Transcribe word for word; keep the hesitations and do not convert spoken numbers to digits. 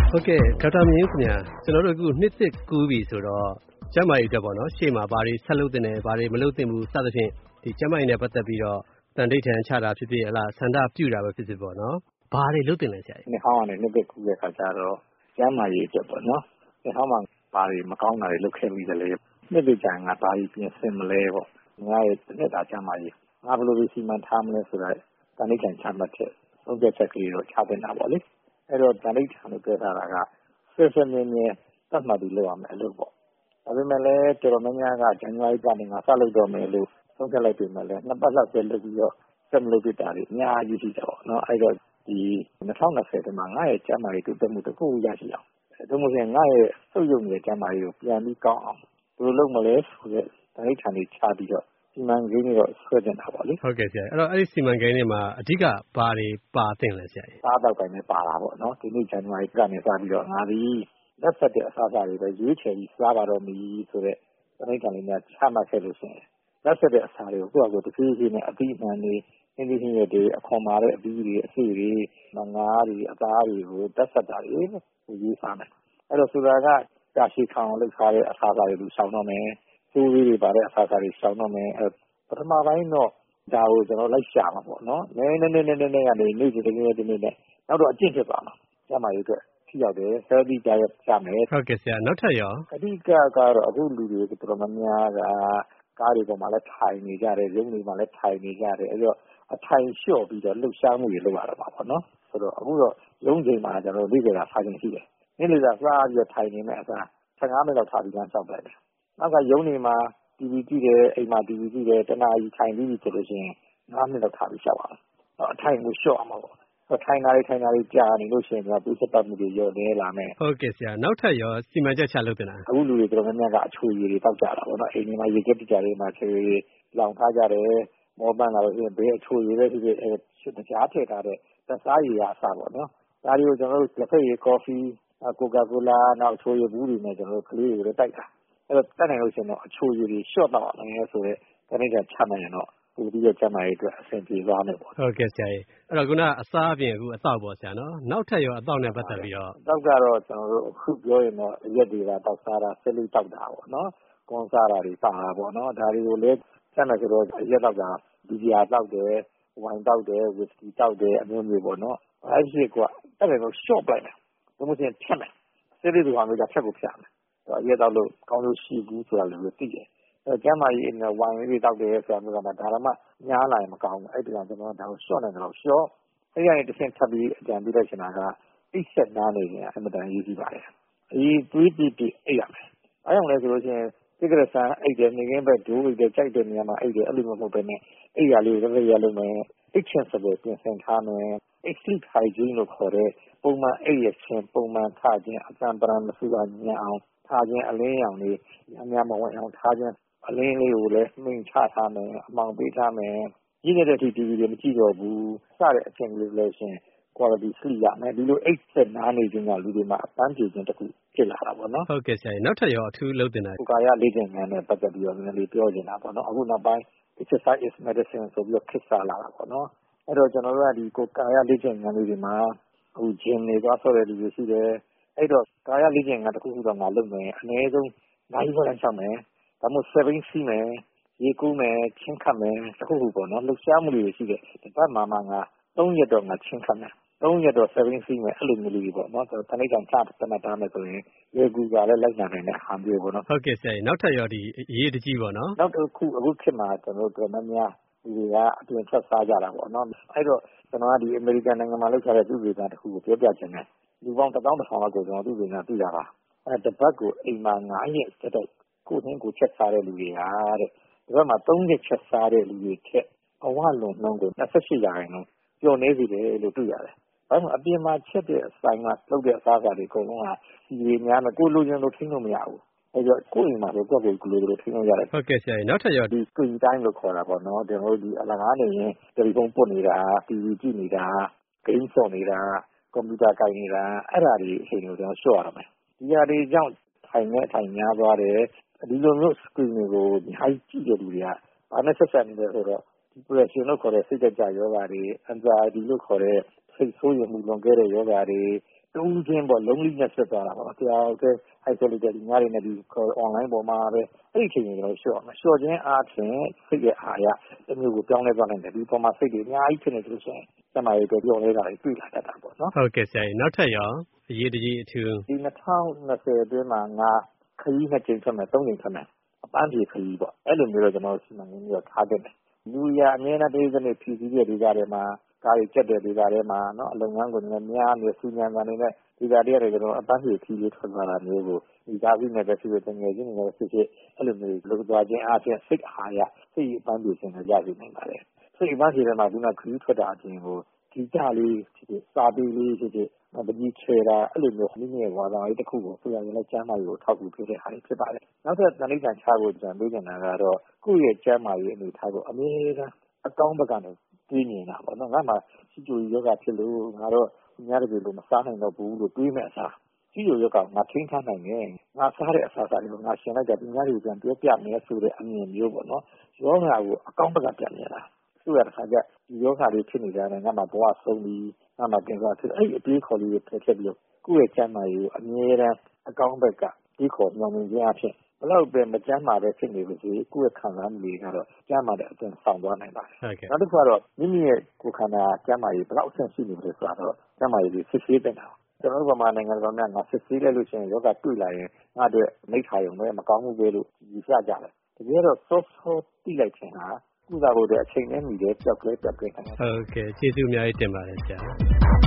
ဟုတ်ကဲ့ဒေါက်တာမြင့်ဦးခင်ဗျာကျွန်တော်တို့အခုနှစ်သစ်ကူးပြီဆိုတော့ကျန်းမာရေးအတွက်ပေါ့နော်ရှေ့မှာဘာတွေဆက်လုပ်သင့်တယ်ဘာတွေမလုပ်သင့်ဘူးစသဖြင့်ဒီကျန်းမာရေးနဲ့ပတ်သက်ပြီးတော့တန်ဋိဌာန်ချတာဖြစ်ဖြစ်ဟလားဆန္ဒပြုတာပဲဖြစ်ဖြစ်ပေါ့နော်ဘာတွေလုပ်သင့်လဲဆရာကြီးနှစ်ဟောင်းကနေနှစ်သစ်ကူးတဲ့ခါကျတော့ကျန်းမာရေးအတွက်ပေါ့နော်နှစ်ဟောင်းမှာဘာတွေမကောင်းတာတွေလုပ်ခဲ့ပြီးတယ်လေနှစ်သစ်ကြံကဘာတွေပြင်ဆင်မလဲပေါ့ငါရဲ့နှစ်တာကျန်းမာရေးငါဘယ်လိုစီမံထားမလဲဆိုတာတန်ဋိဌာန်ချမှတ်ချက်သုံးချက်ချက်ကလေးတော့ချသင့်တာပေါ့လေအဲ့တော့တန်ဋိဌာန်ကိုပြောထားတာကဆက်ဆက်မြဲမြဲသတ်မှတ်ပြီးလုပ်ရမယ်လို့ပေါ့ဒါပေမဲ့လည်းတော်တော်များများကဇန်နဝါရီကနေငါစလုပ်တော့မယ်လို့သုံးချက်လိုက်ပြင်မယ်လေနှစ်ပတ်လောက်ပဲလုပ်ပြီးတော့ဆက်မလုပ်ပြတာတွေအများကြီးရှိတယ်ပေါ့နော်အဲ့တော့ဒီ၂၀၂၀တည်းမှာငါရဲ့ကျန်းမာရေးတိုးတက်မှုတစ်ခုရရှိအောင်ဒါမှမဟုတ်ငါရဲ့စုပ်ယုံနေတဲ့ကျန်းမာရေးကိုပြန်ပြီးကောင်းအောင်ဘယ်လိုလုပ်မလဲဆိုတဲ့တန်ဋိဌာန်တွေချပြီးတော့စီမံကိန်းတွေတော့ဆွဲတင်တာပေါ့လေဟုတ်ကဲ့ဆရာအဲ့တော့အဲ့ဒီစီမံကိန်းတွေမှာအဓိကဘာတွေပါသင့်လဲဆရာကြီးစားတော့တိုင်းနဲ့ပါတာပေါ့နော်ဒီနေ့ဇန်နဝါရီကနေစပြီးတော့ငါဒီလက်ဆက်တဲ့အစားအစာတွေပဲရွေးချယ်ပြီးစားပါတော့မီဆိုတဲ့တန်ဋိဌာန်လေးများချမှတ်ခဲ့လို့ရှိရင်လက်ဆက်တဲ့အစာတွေကိုကိုယ့်အကိုတဖြည်းဖြည်းနဲ့အပြီးအမှန်တွေအင်းဒီဟင်းရတွေအခွန်မာတဲ့အပြီးတွေအစီတွေငါးတွေအသားတွေကိုတက်ဆက်တာတွေရေးစားမယ်အဲ့တော့ဆိုတာကတာရှိခံအောင်လုပ်ထားတဲ့အစားအစာတွေလူဆောင်တော့မယ်စိုးလေးတွေပါတဲ့အစားအစာတွေဆောင်တော့မယ်အဲ့ပထမပိုင်းတော့ဒါကိုကျွန်တော်လိုက်ရှာမှာပေါ့နော်နည်းနည်းနည်းနည်းနည်းကနေနေ့စဉ်တစ်နေ့တစ်နေ့နဲ့နောက်တော့အကျင့်ဖြစ်သွားမှာကျမရေးအတွက်ထိရောက်တယ် healthy diet ချမယ်ဟုတ်ကဲ့ဆရာနောက်ထပ်ရောအဓိကကတော့အခုလူတွေတော်တော်များများကကားတွေပေါ်မှာလည်းထိုင်နေကြတယ်ရုံးတွေမှာလည်းထိုင်နေကြတယ်အဲ့တော့အထိုင်လျှော့ပြီးတော့လှုပ်ရှားမှုတွေလုပ်ရတာပါပေါ့နော်ဆိုတော့အခုတော့ရုံးချိန်မှာကျွန်တော်လေးကြတာဖိုင်နေရှိတယ်နေ့လေသာစားပြီးတော့ထိုင်နေမဲ့အစားဆယ်ငါးမိနစ်လောက်ထားပြီးလမ်းလျှောက်လိုက်တယ်နောက်ကရုံးတွေမှာ တီဗီ ကြည့်တယ်အိမ်မှာ တီဗီ ကြည့်တယ်တနားကြီးထိုင်ပြီးပြီဆိုလို့ရှိရင်ငါးမိနစ်လောက်ထားပြီးလျှောက်ပါတော့အထိုင်ကိုလျှော့အောင်ပါပေါ့ထိုင်တာတွေထိုင်တာတွေကြာနေလို့ရှိရင်ကပြည့်စက်ပတ်မှုတွေရောနေလာမယ်ဟုတ်ကဲ့ဆရာနောက်ထပ်ရောစီမံချက်ချလုပ်တင်တာအခုလူတွေတော်တော်များများကအချိုရည်တွေတောက်ကြတာပေါ့နော်အိမ်တွေမှာရေကက်တိကြတွေမှာချွေရည်လောင်ထားကြတယ်မောပန်းလာလို့ရှိရင်ဘေးအချိုရည်ပဲဖြစ်ဖြစ်အဲကြားထည့်ထားတဲ့သက်စားရည်အစားပေါ့နော်ဒါတွေကိုကျွန်တော်တို့လက်ဖက်ရည်ကော်ဖီကိုကာကိုလာနောက်အချိုရည်ဘူးတွေနဲ့ကျွန်တော်တို့ကလေးတွေတိုက်တာအဲ့တော့တက်နိုင်လို့ရှိရင်တော့အချိုရည်တွေရှော့တော့အောင်လဲဆိုတော့တနေ့ကချမှတ်ရင်တော့ဒီဒီရဲ့ကျန်းမာရေးအတွက်အဆင်ပြေသွားမယ်ပေါ့ဟုတ်ကဲ့ဆရာကြီးအဲ့တော့ခုနအစားအပြင်အခုအသောက်ပေါ့ဆရာနော်နောက်ထပ်ရောအသောက်နဲ့ပတ်သက်ပြီးတော့အသောက်ကတော့ကျွန်တော်တို့အခုပြောရင်တော့ရက်တွေကတောက်စားတာဆက်လို့တောက်တာပေါ့နော်ကွန်စားတာတွေပါတာပေါ့နော်ဒါတွေကိုလည်းဆက်မယ်ဆိုတော့ရက်တောက်တာဒီပြာတောက်တယ်ဝိုင်တောက်တယ်ဝီစကီတောက်တယ်အမျိုးမျိုးပေါ့နော်အဲ့ဒီကွာအဲ့ဒါကို short ပလိုက်တယ်ဘယ်မှချင်းဖြတ်မယ်ဆက်လို့ဒီကောင်ကဖြတ်ကိုဖြတ်မယ်ရက်တောက်လို့ကောင်းလို့ရှိဘူးဆိုတာလည်းသိတယ်အဲကျမ်းမာရေးနဲ့ဝိုင်လေးတောက်တယ်ဆိုတာမျိုးကမှဒါမှညားလာရင်မကောင်းဘူးအဲ့ဒီကကျွန်တော်ဒါကို short နေတယ်လို့ short အဲ့ဒီကနေတစ်ဆင့်ထပ်ပြီးအကြံပေးလိုက်ချင်တာကအိတ်ဆက်နားနေရင်အမှန်တန်ရေးကြည့်ပါတယ်အေးတွေးကြည့်ပြီးအိတ်ရမယ်အဲ့ကြောင့်လဲဆိုလို့ရှိရင်ဒီကရဆန်အိတ်တယ်နေကင်းဘက်ဒိုးအိတ်တယ်ကြိုက်တဲ့နေရာမှာအိတ်တယ်အဲ့လိုမျိုးမဟုတ်ဘဲနဲ့အိတ်ရလေးတစ်ရလုံးမယ်အိတ်ချင်စပဲပြင်ဆင်ထားမယ်အိတ် sleep hygiene လို့ခေါ်တဲ့ပုံမှန်အိတ်ရခြင်းပုံမှန်ထခြင်းအကံပရံမစုပါညံအောင်ထားခြင်းအလင်းရောင်လေးအများမဝင်အောင်ထားခြင်းအလင်းလေးကိုလည်းမှင်ချထားမယ်အမှောင်ပေးထားမယ်ကြီးနေတဲ့ဒီ တီဗီ တွေမကြည့်တော့ဘူးစတဲ့အချိန်လေးလို့ရှင် quality sleep ရမယ်ဒီလိုအိတ်ဆက်နားနေခြင်းကလူတွေမှာအပန်းဖြေခြင်းတစ်ခုဖြစ်လာတာပေါ့နော်ဟုတ်ကဲ့ဆရာနောက်ထပ်ရောအထူးလုပ်တင်တာကိုကာယလေ့ကျင့်ခန်းနဲ့ပတ်သက်ပြီးတော့နည်းနည်းလေးပြောနေတာပေါ့နော်အခုနောက်ပိုင်း exercise is medicine ဆိုပြီးတော့ခေတ်စားလာတာပေါ့နော်အဲ့တော့ကျွန်တော်တို့ကဒီကိုကာယလေ့ကျင့်ခန်းလေးတွေမှာအခု gym တွေသွားဆော့တဲ့လူတွေရှိတယ်အဲ့တော့ကာယလေ့ကျင့်ခန်းတစ်ခုခုတော့ငါလုပ်မယ်အနည်းဆုံးနိုင်ခွဲလောက်ရှောက်မယ်ဒါမှမဟုတ် seven စီးမယ်ရေကူးမယ်ချင်းခတ်မယ်တစ်ခုခုပေါ့နော်လှုပ်ရှားမှုတွေရှိတယ်ဒီဘက်မှာမှငါသုံးရက်တော့ငါချင်းခတ်မယ်သုံးရက်တော့ seven စီးမယ်အဲ့လိုမျိုးလေးပေါ့နော်တနေ့ကန်ချတနတ်တားမယ်ဆိုရင်ရေကူးကလည်းလိုက်နိုင်တဲ့ဟာမျိုးပေါ့နော်ဟုတ်ကဲ့ဆရာနောက်ထပ်ရောဒီရေးတကြီးပေါ့နော်နောက်တစ်ခုအခုခေတ်မှာကျွန်တော်တို့တော်များများဒီတွေကအပြင်ထွက်စားကြတာပေါ့နော်အဲ့တော့ကျွန်တော်ကဒီအမေရိကန်နိုင်ငံမှာလုပ်ထားတဲ့သူ့ဒေသတစ်ခုကိုပြောပြချင်တယ်လူပေါင်းတစ်သောင်းတစ်ထောင်လောက်ကိုကျွန်တော်သူ့ဒေသသိတာပါအဲတစ်ပတ်ကိုအိမ်မှာငါးရက်တက်တော့ကိုယ်နှင်းကိုချက်စားတဲ့လူတွေဟာတဲ့ဒီဘက်မှာသုံးရက်ချက်စားတဲ့လူတွေထက်အဝလွန်နှုန်းကို၂၈ရာခိုင်နှုန်းပျော်နေစီတယ်လို့တွေ့ရတယ်။ဘာလို့အပြင်မှာချက်တဲ့အဆိုင်ကလုပ်တဲ့အစားအစာတွေအကုန်လုံးကစီရီများနဲ့ကိုလိုချင်လို့ထိန်းလို့မရဘူး။အဲဒါကိုယ်အိမ်မှာတော့ကိုယ့်ကိုယ်ကိုလိုလိုထိန်းလို့ရတယ်။ဟုတ်ကဲ့ဆရာနောက်ထပ်ရောဒီ screen time လို့ခေါ်တာပေါ့နော်။ကျွန်တော်တို့ဒီအလကားနေရင်တယ်လီဖုန်းပုတ်နေတာ၊တီဗီကြည့်နေတာ၊ဂိမ်းဆော့နေတာ၊ကွန်ပျူတာကိုင်နေတာအဲ့ဒါတွေအချိန်ကိုကျွန်တော်လျှော့ရမယ်။ဒီဟာတွေကြောင့်ထိုင်နဲ့ထိုင်များသွားတယ်ဒီလိုမျိုး screen တွေကိုညာကြည့်တဲ့လူတွေကဘာနဲ့ဆက်ဆက်နေလဲဆိုတော့ depression လို့ခေါ်တဲ့စိတ်ကြကြယောဂါတွေ anxiety လို့ခေါ်တဲ့စိတ်ဆိုးရမှုလွန်ကဲတဲ့ယောဂါတွေတူးချင်းပေါ့လုံးလိနဲ့ဆက်သွားတာပေါ့တရားဟုတ်တဲ့ isolated ဒီညတွေနဲ့ဒီ online ပေါ်မှာပဲအဲ့ဒီအချိန်ကြီးကျွန်တော်လျှော့မှာလျှော့ခြင်းအားဖြင့်စိတ်ရဲ့အာရတစ်မျိုးကိုပြောင်းလဲသွားနိုင်တယ်ဒီပေါ်မှာစိတ်တွေအများကြီးဖြစ်နေလို့ဆိုရင်စမရေးတွေပြောင်းလဲတာတွေတွေ့လာတတ်တာပေါ့နော်ဟုတ်ကဲ့ဆရာနောက်ထပ်ရောအရေးတကြီးအထူးဒီနှစ်ထောင်နှစ်ဆယ်အတွင်းမှာငါခရီးနှစ်ကြိမ်ထွက်မယ်သုံးကြိမ်ထွက်မယ်အပန်းဖြေခရီးပေါ့အဲ့လိုမျိုးတော့ကျွန်တော်စီမံကိန်းပြီးတော့ထားခဲ့တယ်လူရအမြဲတမ်းဒီစနစ်ဖြည့်ဆည်းတဲ့ဒေသတွေမှာကားတွေကျက်တဲ့ဒေသတွေမှာနော်အလုပ်ငန်းကိုလည်းများနေစူးညံတာနေတဲ့ဒေသတွေရတယ်ကျွန်တော်အပန်းဖြေခရီးလေးထွက်သွားတာမျိုးကိုဒီကားပြီးနဲ့ပဲဖြစ်ဖြစ်ငယ်ချင်းတွေဖြစ်ဖြစ်အဲ့လိုမျိုးလုပ်သွားခြင်းအားဖြင့်စိတ်အားရစိတ်အပန်းဖြေခြင်းနဲ့ရရှိနိုင်ပါတယ်စိတ်အပန်းဖြေတဲ့မှာခုနခရီးထွက်တာအပြင်ကိုဒီကြလေးဖြစ်ဖြစ်စာပေလေးဖြစ်ဖြစ်မပကြီးချေတာအဲ့လိုမျိုးမိမိရဲ့ဝါသာရေးတစ်ခုကိုဆိုရရင်လည်းကျမ်းမာရေးကိုထောက်ကူပေးတဲ့အားဖြစ်ပါတယ်နောက်ထပ်တဏှိတန်ချဖို့ကြံပေးနေတာကတော့ကိုယ့်ရဲ့ကျမ်းမာရေးအနေထားကိုအမြဲတမ်းအကောင်းဘက်ကနေတွေးနေတာပေါ့နော်ငါမှစီချိုယောဂဖြစ်လို့ငါတော့ညရည်လို့မစားနိုင်တော့ဘူးလို့တွေးမဲ့အစားစီချိုယောဂငါထိန်းထားနိုင်တယ်ငါစားတဲ့အစားအစာတွေကိုငါရှင်လိုက်တာဒီညရည်ပြန်ပြောပြမယ်ဆိုတဲ့အမြင်မျိုးပေါ့နော်ယောဂကိုအကောင်းဘက်ကပြန်နေတာဆိုရတဲ့ခါကျဒီယောဂတွေဖြစ်နေကြတယ်ငါမှဘဝဆုံးပြီးငါမှပြင်စားဖြစ်အဲ့ဒီအတွေးခေါ်လေးတွေဖယ်ချက်ပြီးတော့ကိုယ့်ရဲ့ကျန်းမာရေးကိုအမြဲတမ်းအကောင်းဘက်ကဒီခေါ်ညွှန်ခြင်းအဖြစ်ဘလောက်ပဲမကျန်းမာပဲဖြစ်နေလို့ဆိုကိုယ့်ရဲ့ခံစားမှုတွေကတော့ကျန်းမာတဲ့အသွင်ဆောင်သွားနိုင်ပါတယ်နောက်တစ်ခုကတော့မိမိရဲ့ကိုယ်ခန္ဓာကျန်းမာရေးဘလောက်အဆင့်ရှိနေပြီဆိုတော့ကျန်းမာရေးကိုစစ်ဆေးတင်တာကျွန်တော်တို့ဗမာနိုင်ငံတော်များငါစစ်ဆေးလိုက်လို့ရှိရင်ယောဂတွေ့လာရင်ငါတို့မိခါရုံပဲမကောင်းဘူးပဲလို့ယူဆကြတယ်တကယ်တော့စောစောတိလိုက်ခြင်းဟာကုသဖို့တဲ့အချိန်နဲ့မီတဲ့ကြောက်လဲကြောက်လဲခံတယ်ဟုတ်ကဲ့ကျေးဇူးအများကြီးတင်ပါတယ်ဆရာ